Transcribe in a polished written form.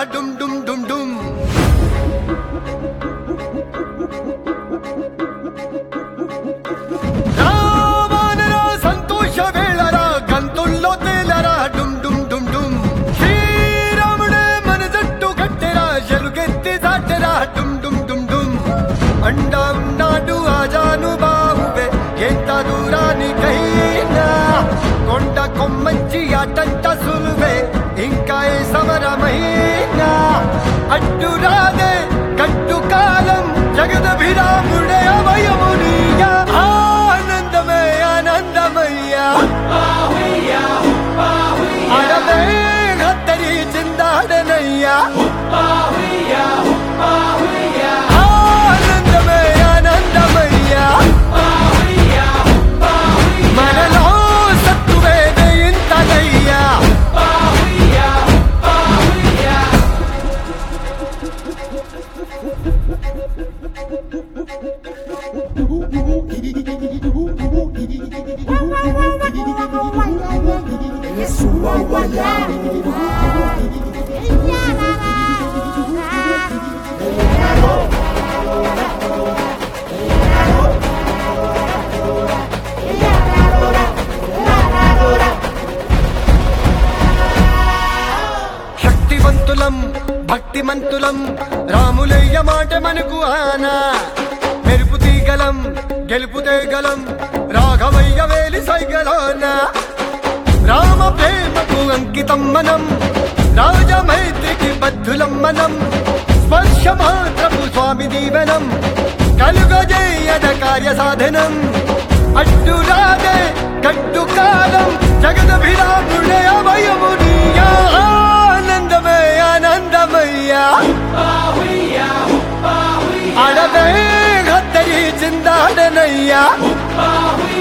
డుమ్ డుమ్ డుమ్ డుమ్ రావానరా సంతోష వేళరా గంతుల్లో తేలరా డుమ్ డుమ్ డుమ్ డుమ్ శ్రీరాముడే మన జట్టు కట్టెరా ఎలుగెత్తి దాటెరా డుమ్ డుమ్ డుమ్ డుమ్ అండా ఉన్నాడు ఆజాను బాహువే ఎంత దూరానికైనా కొండ కొమ్మంచి ఆటంట సులువే ఇంకా ఏ సమరమైనా అడ్డు రాదే గట్టు కాలం జగదభిరాముడే అభయమునియా ఆనందమే ఆనందమయ్యా అడవే హత్తరి చిందాడనయ్యా ఆనందమే ఆనందమయ్యా మనలో సత్తువేదే ఇంతనయ్యా శక్తివంతులం భక్తిమంతులం రాములయ్య మాట మనకు ఆనా మెరుపు తీగలం గెలుపు తేగలం రాఘవయ్య వేలి సైగలోన రామ ప్రేమకు అంకితం మనం రాజమైత్రికి బద్ధులం మనం స్పర్శ మాత్రపు స్వామి దీవెనం కలుగజేయద కార్య సాధనం అడ్డు రాదే గట్టు కాలం జగదభిరాముడే అభయమునియా ఆనందమే ఆనందమయ్యా అడవే హత్తరి చిందాడనయ్యా